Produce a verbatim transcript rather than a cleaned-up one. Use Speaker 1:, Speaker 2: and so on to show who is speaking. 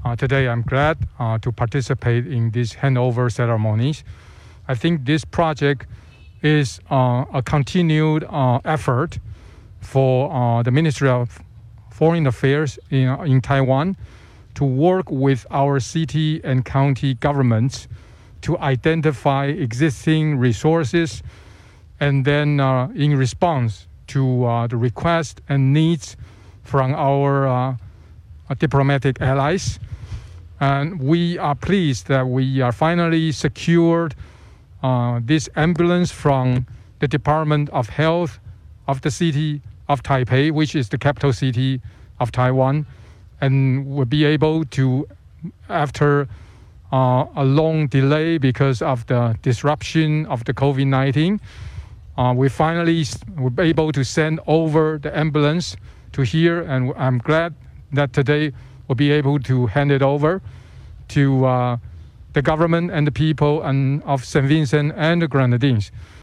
Speaker 1: Uh, today, I'm glad uh, to participate in these handover ceremonies. I think this project is uh, a continued uh, effort for uh, the Ministry of Foreign Affairs in, in Taiwan to work with our city and county governments to identify existing resources and then uh, in response to uh, the requests and needs from our uh, diplomatic allies. And we are pleased that we are finally secured uh, this ambulance from the Department of Health of the city of Taipei, which is the capital city of Taiwan, and will be able to, after uh, a long delay because of the disruption of the COVID nineteen, uh, we finally were able to send over the ambulance to here, and I'm glad that today we'll be able to hand it over to uh, the government and the people and of Saint Vincent and the Grenadines.